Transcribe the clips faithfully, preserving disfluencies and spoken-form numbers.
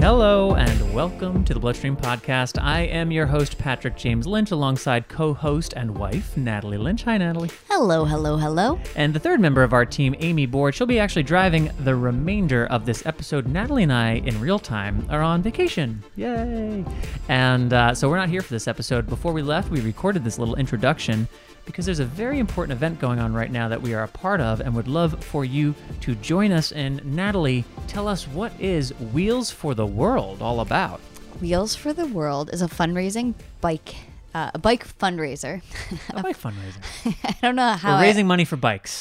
Hello and welcome to the Bloodstream Podcast. I am your host, Patrick James Lynch, alongside co-host and wife, Natalie Lynch. Hi, Natalie. Hello, hello, hello. And the third member of our team, Amy Board. She'll be actually driving the remainder of this episode. Natalie and I, in real time, are on vacation. Yay! And uh, so we're not here for this episode. Before we left, we recorded this little introduction because there's a very important event going on right now that we are a part of and would love for you to join us in. Natalie, tell us, what is Wheels for the World all about? Wheels for the World is a fundraising bike, uh, a bike fundraiser. A bike fundraiser. I don't know how. We're raising I, money for bikes.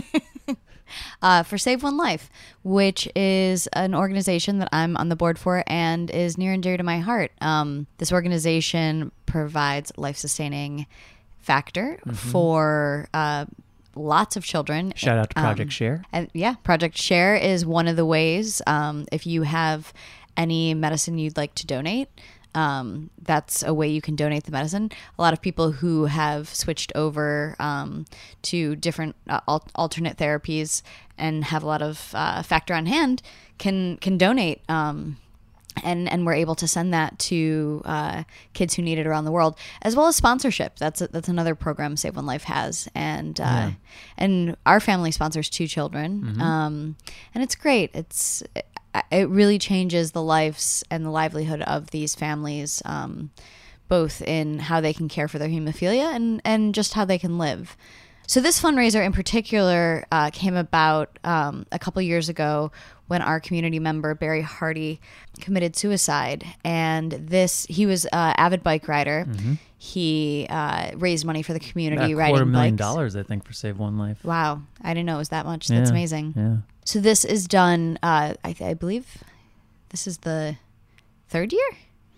uh, for Save One Life, which is an organization that I'm on the board for and is near and dear to my heart. Um, this organization provides life-sustaining factor mm-hmm. for uh, lots of children. Shout out to Project um, Share. And yeah, Project Share is one of the ways. Um, if you have any medicine you'd like to donate, um, that's a way you can donate the medicine. A lot of people who have switched over um, to different uh, al- alternate therapies and have a lot of uh, factor on hand can can donate. Um, And and we're able to send that to uh, kids who need it around the world, as well as sponsorship. That's a, that's another program Save One Life has, and uh, yeah. and our family sponsors two children, Mm-hmm. um, and it's great. It's it, it really changes the lives and the livelihood of these families, um, both in how they can care for their hemophilia and and just how they can live. So this fundraiser in particular uh, came about um, a couple years ago when our community member, Barry Hardy, committed suicide. And this, he was an avid bike rider. Mm-hmm. He uh, raised money for the community, About a riding quarter million bikes. dollars, I think, for Save One Life. Wow. I didn't know it was that much. That's yeah. amazing. Yeah. So this is done, uh, I, I believe, this is the third year?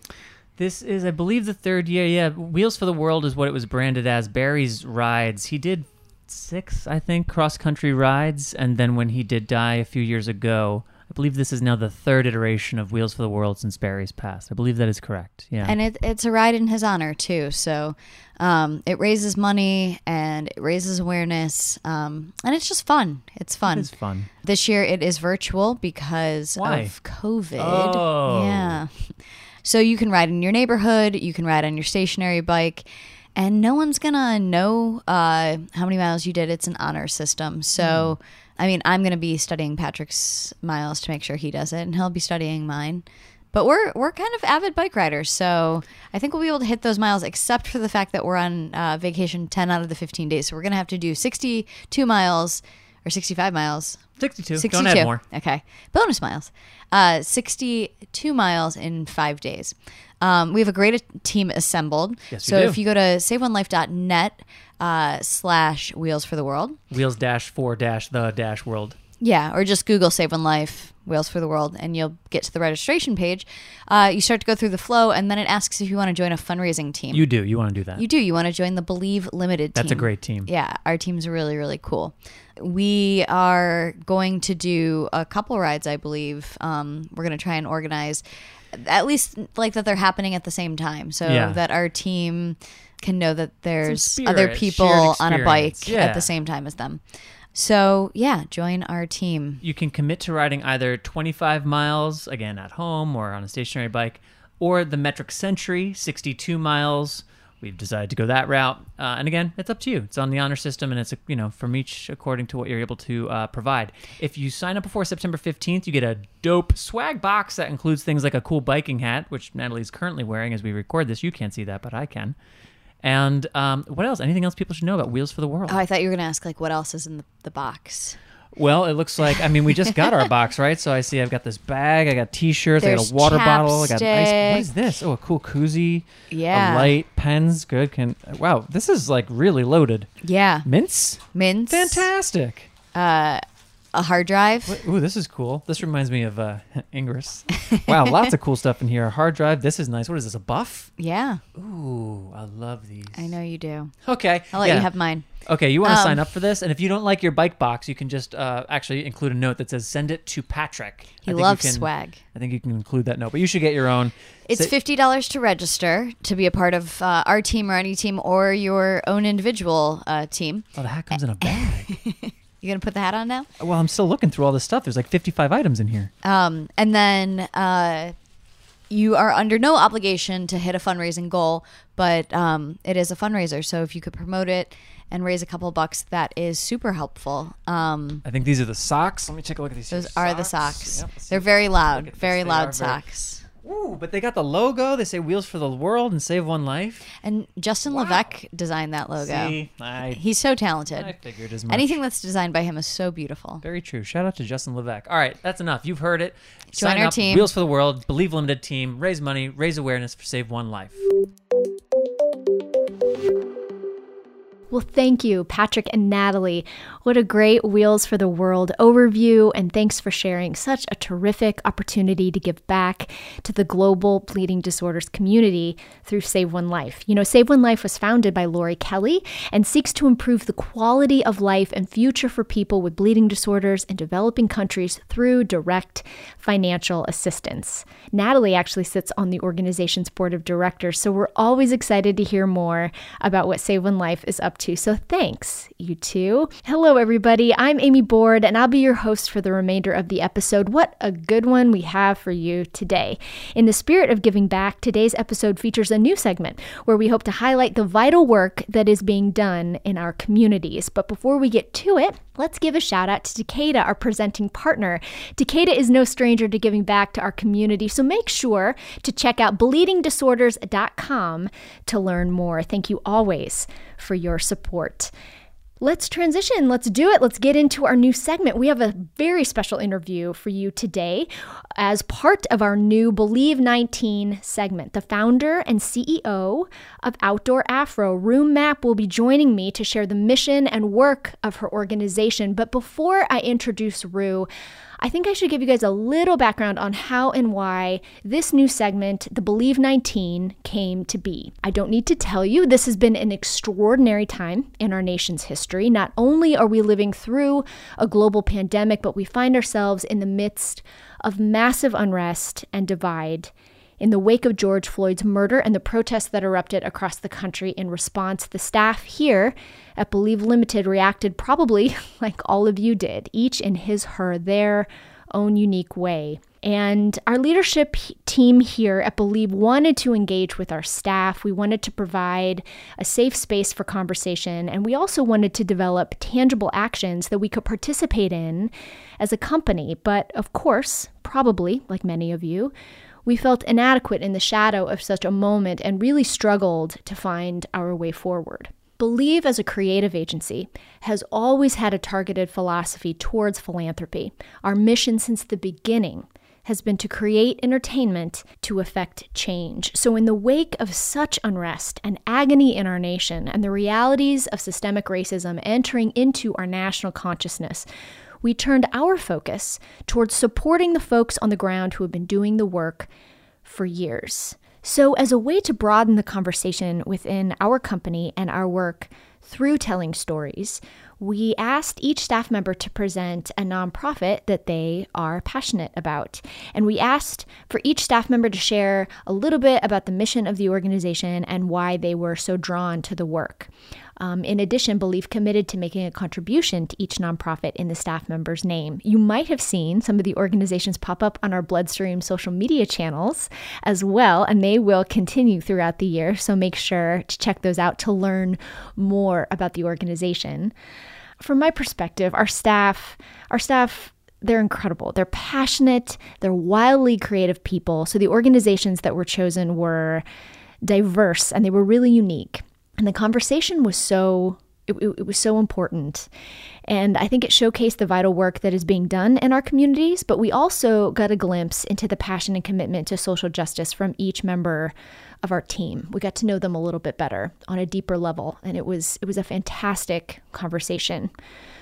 This is, I believe, the third year. Yeah, Wheels for the World is what it was branded as. Barry's rides. He did six, I think, cross-country rides, and then when he did die a few years ago, I believe this is now the third iteration of Wheels for the World since Barry's passed. I believe that is correct. Yeah, and it, it's a ride in his honor too. So um, it raises money and it raises awareness, um, and it's just fun. It's fun. It's fun. This year it is virtual because Why? of COVID. Oh, yeah. So you can ride in your neighborhood. You can ride on your stationary bike. And no one's going to know uh, how many miles you did. It's an honor system. So, mm. I mean, I'm going to be studying Patrick's miles to make sure he does it, and he'll be studying mine. But we're we're kind of avid bike riders, so I think we'll be able to hit those miles, except for the fact that we're on uh, vacation ten out of the fifteen days. So we're going to have to do sixty-two miles, or sixty-five miles. sixty-two. sixty-two. Don't add more. Okay. Bonus miles. Uh, sixty-two miles in five days. Um, we have a great team assembled. Yes, so we do. if you go to save one life dot net uh, slash Wheels for the World. Wheels dash for dash the dash world. Yeah, or just Google Save One Life, Wheels for the World, and you'll get to the registration page. Uh, you start to go through the flow, and then it asks if you want to join a fundraising team. You do. You want to do that. You do. You want to join the Believe Limited team. That's a great team. Yeah, our team's really, really cool. We are going to do a couple rides, I believe. Um, we're going to try and organize, at least like that they're happening at the same time, so yeah. that our team can know that there's spirit, other people on a bike yeah. at the same time as them. So, yeah, join our team. You can commit to riding either twenty-five miles, again, at home or on a stationary bike, or the Metric Century, sixty-two miles. We've decided to go that route. Uh, and again, it's up to you. It's on the honor system, and it's, you know, from each according to what you're able to uh, provide. If you sign up before September fifteenth, you get a dope swag box that includes things like a cool biking hat, which Natalie's currently wearing as we record this. You can't see that, but I can. And um, what else? Anything else people should know about Wheels for the World? Oh, I thought you were going to ask, like, what else is in the, the box? Well, it looks like, I mean, we just got our box, right? So I see I've got this bag, I got T-shirts, There's I got a water bottle, I got ice. chapstick. What is this? Oh, a cool koozie. Yeah. A light, pens, good. Can Wow, this is like really loaded. Yeah. Mints? Mints. Fantastic. Uh, a hard drive. What, ooh, this is cool. This reminds me of uh, Ingress. Wow, lots of cool stuff in here. A hard drive. This is nice. What is this, a buff? Yeah. Ooh, I love these. I know you do. Okay. I'll let yeah. you have mine. Okay, you want to Um, sign up for this, and if you don't like your bike box, you can just uh, actually include a note that says "Send it to Patrick." He I think loves you can, swag. I think you can include that note, but you should get your own. It's Say- fifty dollars to register to be a part of uh, our team or any team or your own individual uh, team. Oh, the hat comes in a bag. You gonna put the hat on now? Well, I'm still looking through all this stuff. There's like fifty-five items in here. Um, and then uh, you are under no obligation to hit a fundraising goal, but um, it is a fundraiser. So if you could promote it and raise a couple bucks, that is super helpful. Um, I think these are the socks. Let me take a look at these. those socks. are the socks. Yep, They're very loud, Look at very this. They loud are very- socks. Ooh, but they got the logo. They say Wheels for the World and Save One Life. And Justin Wow. Levesque designed that logo. See, I, He's so talented. I figured as much. Anything that's designed by him is so beautiful. Very true. Shout out to Justin Levesque. All right, that's enough. You've heard it. Join Sign our up, team. Wheels for the World, Believe Limited team. Raise money, raise awareness for Save One Life. Well, thank you, Patrick and Natalie. What a great Wheels for the World overview, and thanks for sharing such a terrific opportunity to give back to the global bleeding disorders community through Save One Life. You know, Save One Life was founded by Lori Kelly and seeks to improve the quality of life and future for people with bleeding disorders in developing countries through direct financial assistance. Natalie actually sits on the organization's board of directors, so we're always excited to hear more about what Save One Life is up to. So thanks, you two. Hello, everybody. I'm Amy Board, and I'll be your host for the remainder of the episode. What a good one we have for you today. In the spirit of giving back, today's episode features a new segment where we hope to highlight the vital work that is being done in our communities. But before we get to it, let's give a shout out to Takeda, our presenting partner. Takeda is no stranger to giving back to our community, so make sure to check out bleeding disorders dot com to learn more. Thank you always for your support. Let's transition. Let's do it. Let's get into our new segment. We have a very special interview for you today as part of our new Believe nineteen segment. The founder and C E O of Outdoor Afro, Rue Mapp, will be joining me to share the mission and work of her organization. But before I introduce Rue, I think I should give you guys a little background on how and why this new segment, the Believe nineteen, came to be. I don't need to tell you, this has been an extraordinary time in our nation's history. Not only are we living through a global pandemic, but we find ourselves in the midst of massive unrest and divide in the wake of George Floyd's murder and the protests that erupted across the country in response. The staff here at Believe Limited reacted probably like all of you did, each in his, her, their own unique way. And our leadership team here at Believe wanted to engage with our staff. We wanted to provide a safe space for conversation, and we also wanted to develop tangible actions that we could participate in as a company. But of course, probably, like many of you, we felt inadequate in the shadow of such a moment and really struggled to find our way forward. Believe, as a creative agency, has always had a targeted philosophy towards philanthropy. Our mission since the beginning has been to create entertainment to effect change. So in the wake of such unrest and agony in our nation and the realities of systemic racism entering into our national consciousness, we turned our focus towards supporting the folks on the ground who have been doing the work for years. So as a way to broaden the conversation within our company and our work through telling stories, we asked each staff member to present a nonprofit that they are passionate about. And we asked for each staff member to share a little bit about the mission of the organization and why they were so drawn to the work. Um, in addition, Believe committed to making a contribution to each nonprofit in the staff member's name. You might have seen some of the organizations pop up on our Bloodstream social media channels as well, and they will continue throughout the year, so make sure to check those out to learn more about the organization. From my perspective, our staff, our staff, they're incredible. They're passionate. They're wildly creative people. So the organizations that were chosen were diverse and they were really unique. And the conversation was so, it, it was so important. And I think it showcased the vital work that is being done in our communities, but we also got a glimpse into the passion and commitment to social justice from each member of our team. We got to know them a little bit better on a deeper level, and it was it was a fantastic conversation.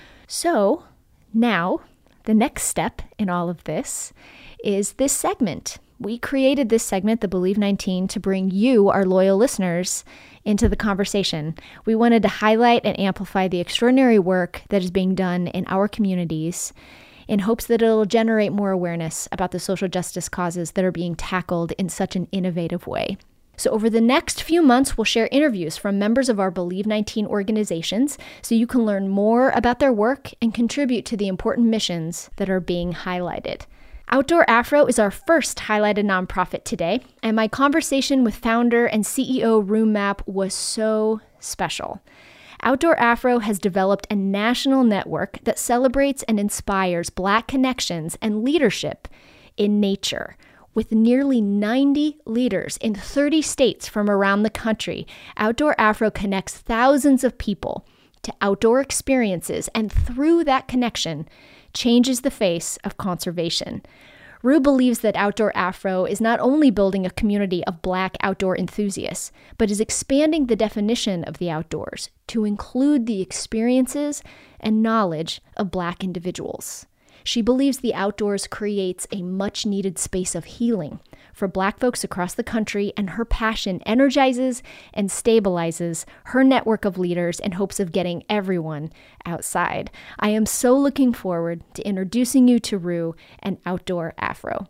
So now, the next step in all of this is this segment. We created this segment, the Believe nineteen, to bring you, our loyal listeners, into the conversation. We wanted to highlight and amplify the extraordinary work that is being done in our communities in hopes that it'll generate more awareness about the social justice causes that are being tackled in such an innovative way. So over the next few months, we'll share interviews from members of our Believe nineteen organizations so you can learn more about their work and contribute to the important missions that are being highlighted. Outdoor Afro is our first highlighted nonprofit today, and my conversation with founder and C E O Rue Mapp was so special. Outdoor Afro has developed a national network that celebrates and inspires Black connections and leadership in nature. With nearly ninety leaders in thirty states from around the country, Outdoor Afro connects thousands of people to outdoor experiences, and through that connection, changes the face of conservation. Rue believes that Outdoor Afro is not only building a community of Black outdoor enthusiasts, but is expanding the definition of the outdoors to include the experiences and knowledge of Black individuals. She believes the outdoors creates a much-needed space of healing for Black folks across the country, and her passion energizes and stabilizes her network of leaders in hopes of getting everyone outside. I am so looking forward to introducing you to Rue and Outdoor Afro.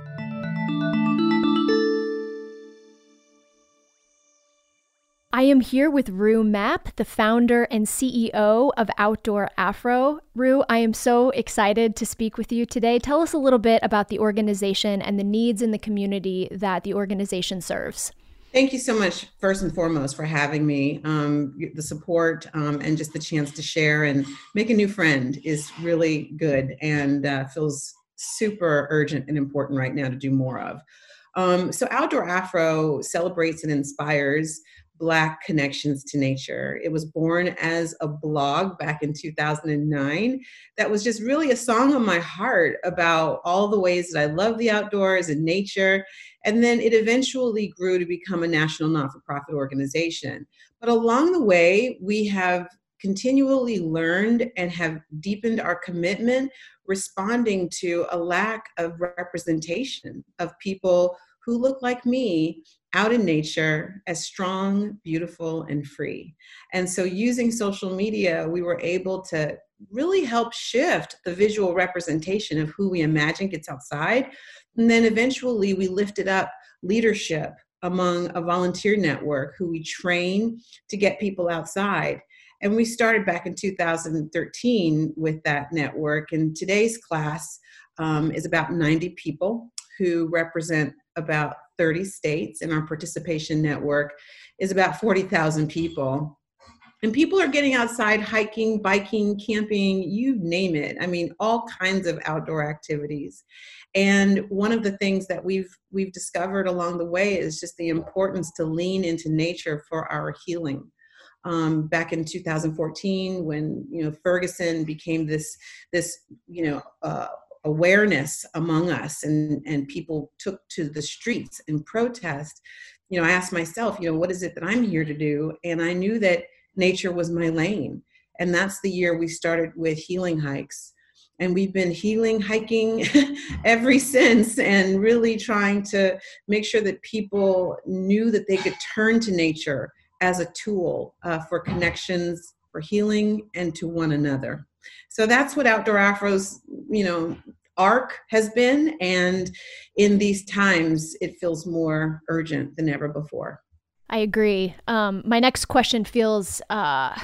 I am here with Rue Mapp, the founder and C E O of Outdoor Afro. Rue, I am so excited to speak with you today. Tell us a little bit about the organization and the needs in the community that the organization serves. Thank you so much, first and foremost, for having me. Um, the support um, and just the chance to share and make a new friend is really good, and uh, feels super urgent and important right now to do more of. Um, so Outdoor Afro celebrates and inspires Black connections to nature. It was born as a blog back in two thousand nine that was just really a song on my heart about all the ways that I love the outdoors and nature. And then it eventually grew to become a national not-for-profit organization. But along the way, we have continually learned and have deepened our commitment, responding to a lack of representation of people who look like me out in nature, as strong, beautiful, and free. And so using social media, we were able to really help shift the visual representation of who we imagine gets outside. And then eventually we lifted up leadership among a volunteer network who we train to get people outside. And we started back in two thousand thirteen with that network. And today's class um, is about ninety people who represent about thirty states, and our participation network is about forty thousand people. And people are getting outside, hiking, biking, camping, you name it. I mean, all kinds of outdoor activities. And one of the things that we've we've discovered along the way is just the importance to lean into nature for our healing. Um, back in two thousand fourteen, when you know Ferguson became this this you know uh, awareness among us, and and people took to the streets and protest, you know, I asked myself, you know, what is it that I'm here to do? And I knew that nature was my lane. And that's the year we started with healing hikes. And we've been healing hiking ever since, and really trying to make sure that people knew that they could turn to nature as a tool uh, for connections, for healing, and to one another. So that's what Outdoor Afro's, you know, arc has been. And in these times, it feels more urgent than ever before. I agree. Um, my next question feels uh,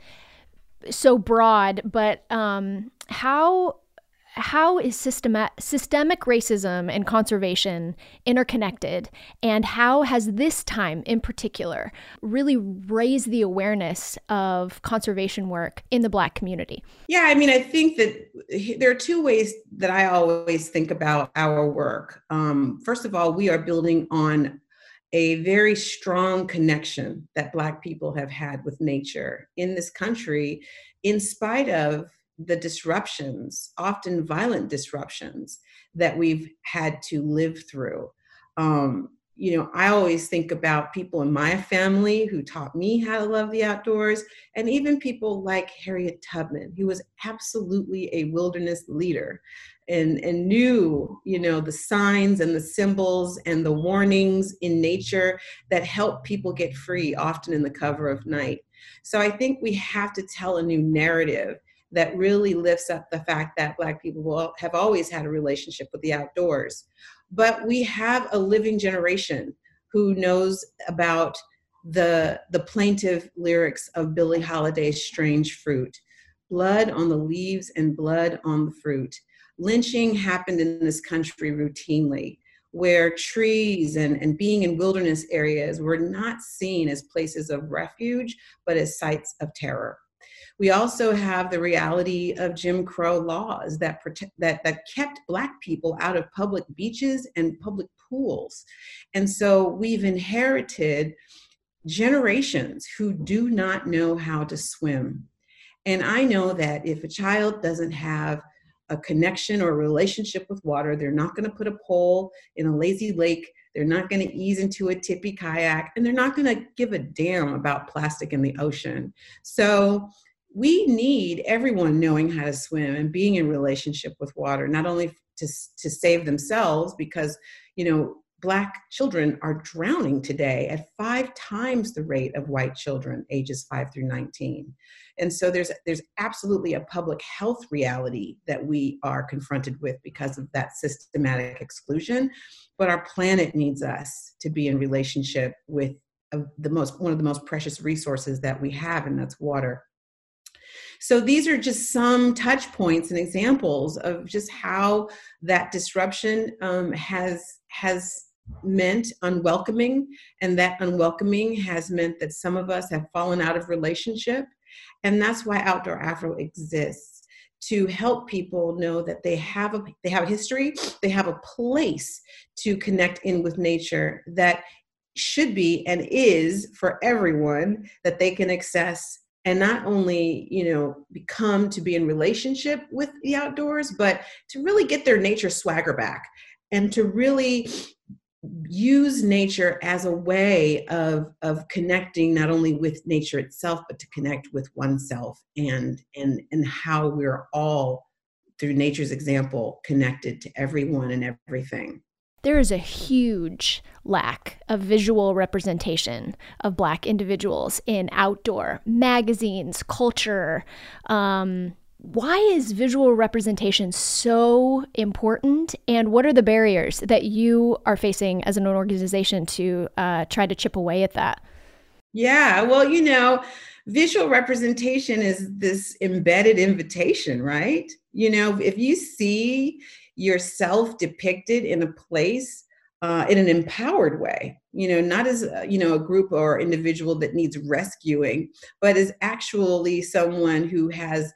so broad, but um, how how is systema- systemic racism and conservation interconnected? And how has this time in particular really raised the awareness of conservation work in the Black community? Yeah, I mean, I think that there are two ways that I always think about our work. Um, first of all, we are building on a very strong connection that Black people have had with nature in this country, in spite of the disruptions, often violent disruptions, that we've had to live through. Um, you know, I always think about people in my family who taught me how to love the outdoors, and even people like Harriet Tubman, who was absolutely a wilderness leader and, and knew, you know, the signs and the symbols and the warnings in nature that help people get free, often in the cover of night. So I think we have to tell a new narrative that really lifts up the fact that Black people will have always had a relationship with the outdoors. But we have a living generation who knows about the, the plaintive lyrics of Billie Holiday's Strange Fruit. Blood on the leaves and blood on the fruit. lynching happened in this country routinely, where trees and, and being in wilderness areas were not seen as places of refuge, but as sites of terror. We also have the reality of Jim Crow laws that protect, that, that kept Black people out of public beaches and public pools. And so we've inherited generations who do not know how to swim. And I know that if a child doesn't have a connection or a relationship with water, they're not going to put a pole in a lazy lake. They're not going to ease into a tippy kayak, and they're not going to give a damn about plastic in the ocean. So we need everyone knowing how to swim and being in relationship with water, not only to, to save themselves, because, you know, Black children are drowning today at five times the rate of white children ages five through nineteen. And so there's there's absolutely a public health reality that we are confronted with because of that systematic exclusion. But our planet needs us to be in relationship with uh, the most one of the most precious resources that we have, and that's water. So these are just some touch points and examples of just how that disruption um, has has meant unwelcoming, and that unwelcoming has meant that some of us have fallen out of relationship. And that's why Outdoor Afro exists, to help people know that they have a they have a history, they have a place to connect in with nature that should be and is for everyone, that they can access and not only, you know, become to be in relationship with the outdoors, but to really get their nature swagger back and to really use nature as a way of, of connecting not only with nature itself, but to connect with oneself and, and, and how we're all, through nature's example, connected to everyone and everything. There is a huge lack of visual representation of Black individuals in outdoor magazines, culture. Um, why is visual representation so important? And what are the barriers that you are facing as an organization to uh, try to chip away at that? Yeah, well, you know, visual representation is this embedded invitation, right? You know, if you see yourself depicted in a place uh, in an empowered way, you know, not as, uh, you know, a group or individual that needs rescuing, but as actually someone who has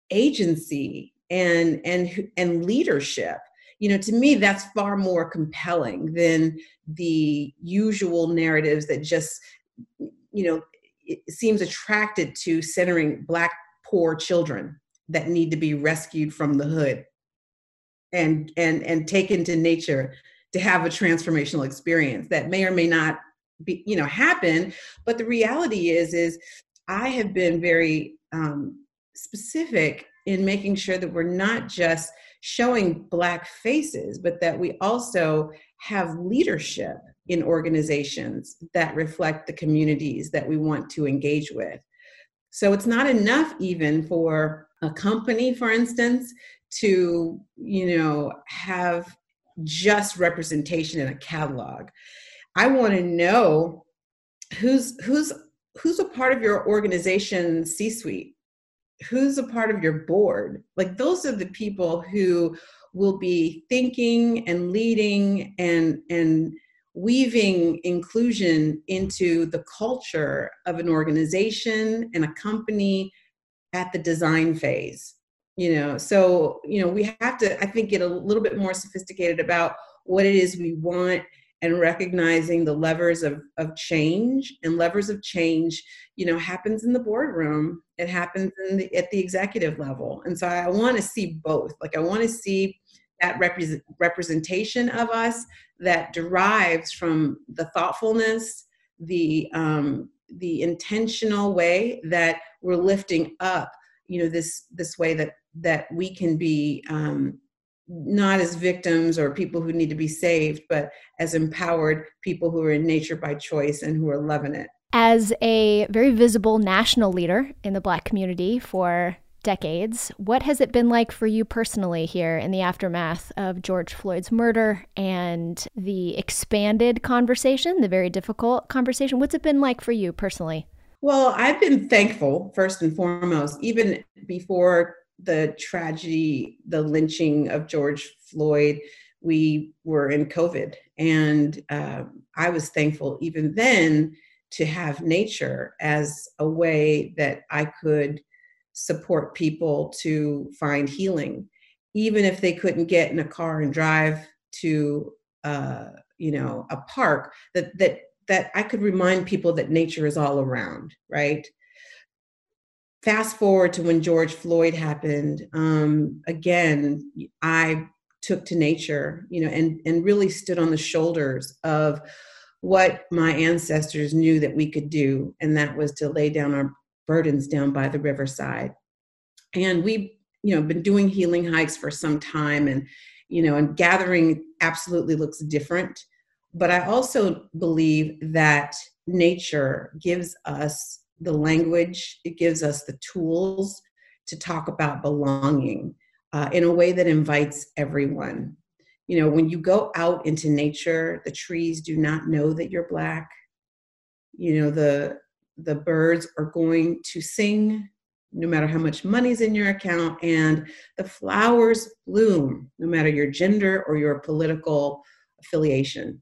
agency and and and leadership. You know, to me, that's far more compelling than the usual narratives that just, you know, it seems attracted to centering Black poor children that need to be rescued from the hood and and and taken to nature to have a transformational experience that may or may not be, you know, happen. But the reality is, is I have been very um, specific in making sure that we're not just showing Black faces, but that we also have leadership in organizations that reflect the communities that we want to engage with. So it's not enough even for a company, for instance, to, you know, have just representation in a catalog. I want to know who's who's who's a part of your organization's C-suite, who's a part of your board. Like, those are the people who will be thinking and leading and and weaving inclusion into the culture of an organization and a company at the design phase. You know, so, you know, we have to, I think, get a little bit more sophisticated about what it is we want, and recognizing the levers of, of change. And levers of change, you know, happens in the boardroom. It happens in the, at the executive level. And so I want to see both. Like, I want to see that represent, representation of us that derives from the thoughtfulness, the um, the intentional way that we're lifting up, you know, this this way that that we can be um, not as victims or people who need to be saved, but as empowered people who are in nature by choice and who are loving it. As a very visible national leader in the Black community for decades, what has it been like for you personally here in the aftermath of George Floyd's murder and the expanded conversation, the very difficult conversation? What's it been like for you personally? Well, I've been thankful, first and foremost, even before the tragedy, the lynching of George Floyd, we were in COVID. And uh, I was thankful even then to have nature as a way that I could support people to find healing, even if they couldn't get in a car and drive to, uh, you know, a park, that, that, that I could remind people that nature is all around, right? Fast forward to when George Floyd happened, um, again, I took to nature, you know, and, and really stood on the shoulders of what my ancestors knew that we could do. And that was to lay down our burdens down by the riverside. And we, you know, been doing healing hikes for some time, and, you know, and gathering absolutely looks different. But I also believe that nature gives us the language, it gives us the tools to talk about belonging uh, in a way that invites everyone. You know, when you go out into nature, the trees do not know that you're Black. You know, the the birds are going to sing no matter how much money's in your account, and the flowers bloom no matter your gender or your political affiliation.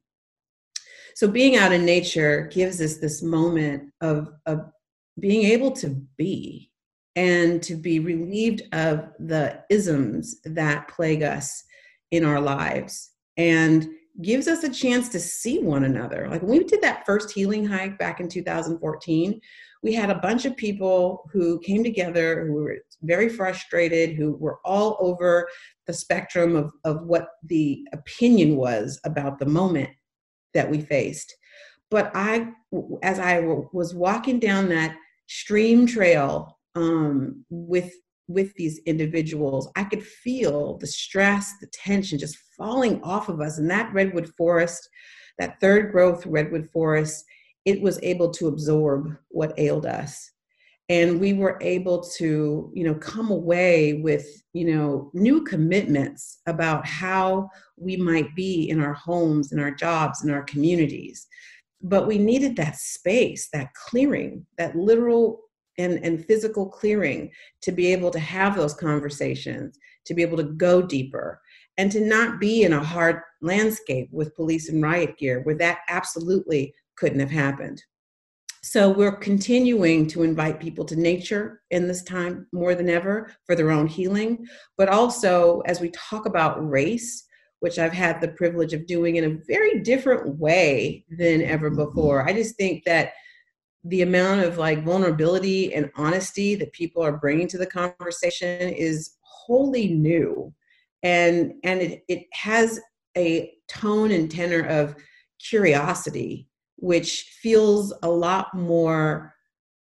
So being out in nature gives us this moment of, of being able to be, and to be relieved of the isms that plague us in our lives, and gives us a chance to see one another. Like when we did that first healing hike back in two thousand fourteen, we had a bunch of people who came together who were very frustrated, who were all over the spectrum of, of what the opinion was about the moment that we faced. But I, as I was walking down that stream trail um, with with these individuals, I could feel the stress, the tension just falling off of us. And that redwood forest, that third growth redwood forest, it was able to absorb what ailed us. And we were able to, you know, come away with, you know, new commitments about how we might be in our homes, in our jobs, in our communities. But we needed that space, that clearing, that literal and, and physical clearing to be able to have those conversations, to be able to go deeper, and to not be in a hard landscape with police and riot gear where that absolutely couldn't have happened. So we're continuing to invite people to nature in this time more than ever for their own healing, but also as we talk about race, which I've had the privilege of doing in a very different way than ever before. I just think that the amount of like vulnerability and honesty that people are bringing to the conversation is wholly new. And, and it, it has a tone and tenor of curiosity, which feels a lot more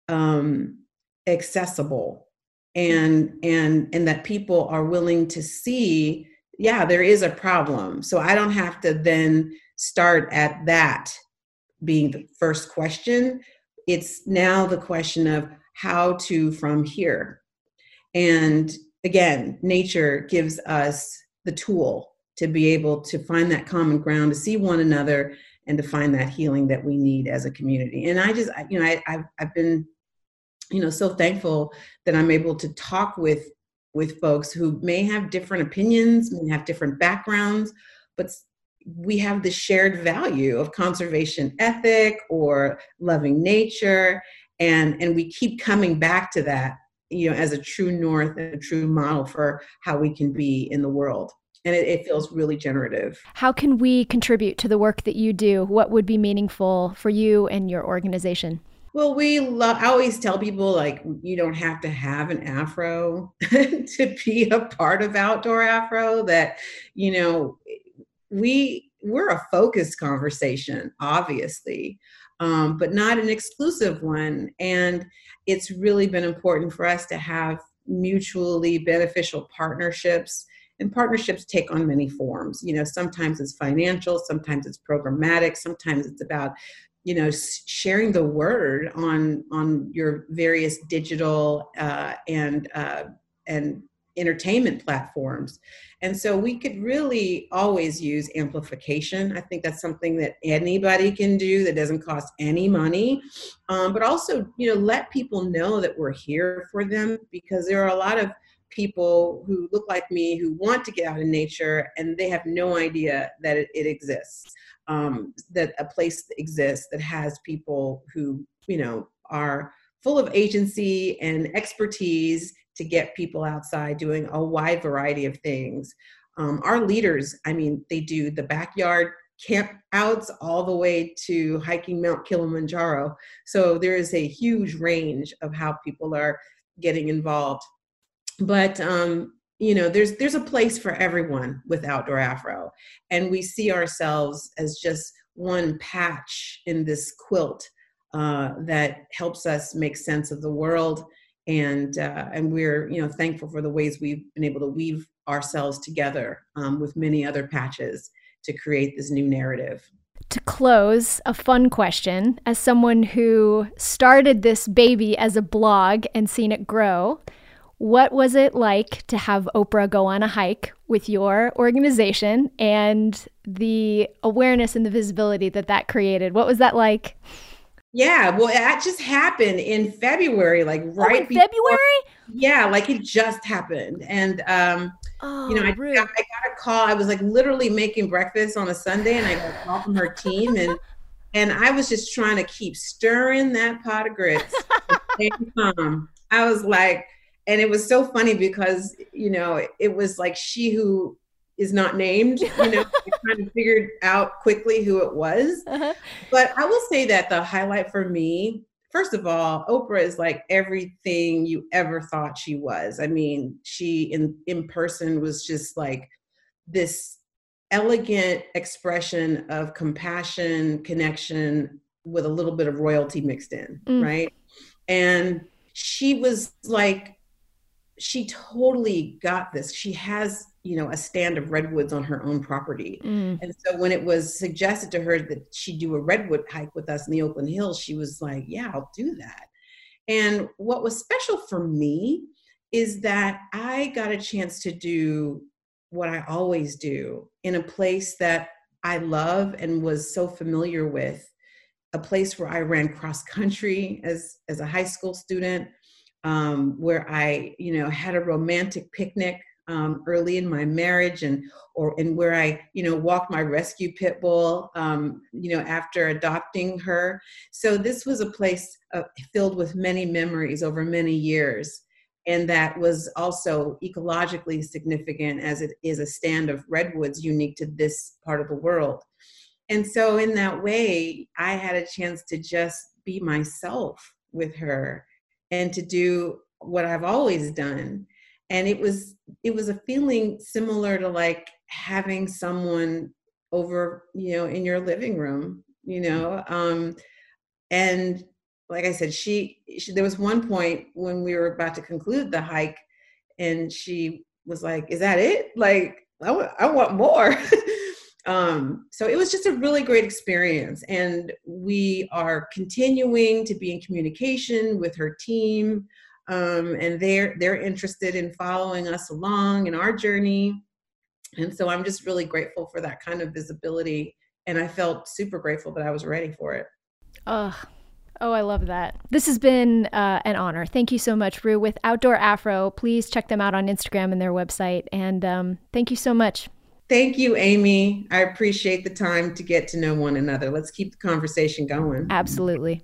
um, accessible, and, and, and that people are willing to see, yeah, there is a problem. So I don't have to then start at that being the first question. It's now the question of how to from here. And again, nature gives us the tool to be able to find that common ground, to see one another, and to find that healing that we need as a community. And I just, you know, I, I've, I've been, you know, so thankful that I'm able to talk with with folks who may have different opinions, may have different backgrounds, but we have the shared value of conservation ethic or loving nature. And, and we keep coming back to that, you know, as a true north and a true model for how we can be in the world. And it, it feels really generative. How can we contribute to the work that you do? What would be meaningful for you and your organization? Well, we love, I always tell people, like, you don't have to have an afro to be a part of Outdoor Afro, that, you know, we, we're a focused conversation, obviously, um, but not an exclusive one. And it's really been important for us to have mutually beneficial partnerships. And partnerships take on many forms. You know, sometimes it's financial, sometimes it's programmatic, sometimes it's about, you know, sharing the word on on your various digital uh, and uh, and entertainment platforms. And so we could really always use amplification. I think that's something that anybody can do that doesn't cost any money, um, but also, you know, let people know that we're here for them, because there are a lot of people who look like me who want to get out in nature, and they have no idea that it, it exists, um, that a place exists that has people who, you know, are full of agency and expertise to get people outside doing a wide variety of things. Um, our leaders, I mean, they do the backyard camp outs all the way to hiking Mount Kilimanjaro. So there is a huge range of how people are getting involved. But, um, you know, there's there's a place for everyone with Outdoor Afro. And we see ourselves as just one patch in this quilt uh, that helps us make sense of the world. And uh, and we're, you know, thankful for the ways we've been able to weave ourselves together um, with many other patches to create this new narrative. To close, a fun question. As someone who started this baby as a blog and seen it grow, what was it like to have Oprah go on a hike with your organization and the awareness and the visibility that that created? What was that like? Yeah, well, that just happened in February, like right oh, in before, February? Yeah, like it just happened. And, um, oh, you know, I rude. got, I got a call. I was like literally making breakfast on a Sunday, and I got a call from her team. And and I was just trying to keep stirring that pot of grits. um, I was like, and it was so funny because, you know, it was like she who is not named, you know, I kind of figured out quickly who it was. Uh-huh. But I will say that the highlight for me, first of all, Oprah is like everything you ever thought she was. I mean, she in, in person was just like this elegant expression of compassion, connection with a little bit of royalty mixed in, mm. right? And she was like, she totally got this. She has, you know, a stand of redwoods on her own property. Mm. And so when it was suggested to her that she do a redwood hike with us in the Oakland Hills, she was like, yeah, I'll do that. And what was special for me is that I got a chance to do what I always do in a place that I love and was so familiar with, a place where I ran cross country as, as a high school student, um, where I, you know, had a romantic picnic um, early in my marriage, and or and where I, you know, walked my rescue pit bull, um, you know, after adopting her. So this was a place uh, filled with many memories over many years, and that was also ecologically significant as it is a stand of redwoods unique to this part of the world. And so in that way, I had a chance to just be myself with her and to do what I've always done. And it was it was a feeling similar to like having someone over, you know, in your living room, you know. Um, and like I said, she, she there was one point when we were about to conclude the hike, and she was like, "Is that it? Like, I, w- I want more." Um, so it was just a really great experience, and we are continuing to be in communication with her team, um, and they're they're interested in following us along in our journey. And so I'm just really grateful for that kind of visibility, and I felt super grateful that I was ready for it. Oh, oh, I love that. This has been uh, an honor. Thank you so much, Rue, with Outdoor Afro. Please check them out on Instagram and their website, and um, thank you so much. Thank you, Amy. I appreciate the time to get to know one another. Let's keep the conversation going. Absolutely.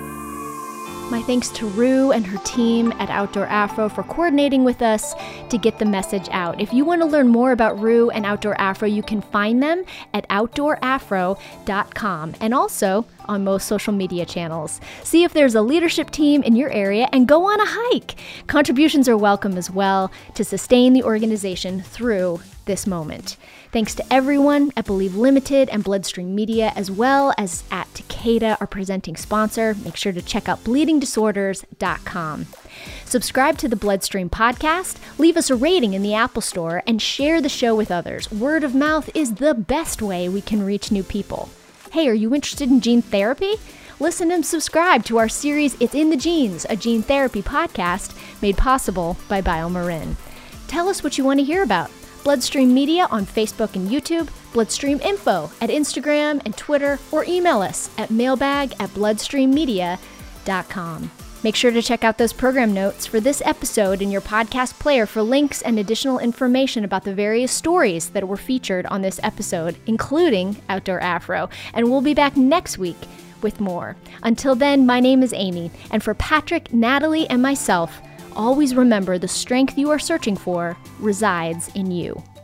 My thanks to Rue and her team at Outdoor Afro for coordinating with us to get the message out. If you want to learn more about Rue and Outdoor Afro, you can find them at outdoor afro dot com and also on most social media channels. See if there's a leadership team in your area and go on a hike. Contributions are welcome as well to sustain the organization through this moment. Thanks to everyone at Believe Limited and Bloodstream Media, as well as at Takeda, our presenting sponsor. Make sure to check out bleeding disorders dot com. Subscribe to the Bloodstream podcast, leave us a rating in the Apple Store, and share the show with others. Word of mouth is the best way we can reach new people. Hey, are you interested in gene therapy? Listen and subscribe to our series It's in the Genes, a gene therapy podcast made possible by BioMarin. Tell us what you want to hear about. Bloodstream Media on Facebook and YouTube, Bloodstream Info at Instagram and Twitter, or email us at mailbag at bloodstream media dot com. Make sure to check out those program notes for this episode in your podcast player for links and additional information about the various stories that were featured on this episode, including Outdoor Afro. And we'll be back next week with more. Until then, my name is Amy, and for Patrick, Natalie, and myself, always remember the strength you are searching for resides in you.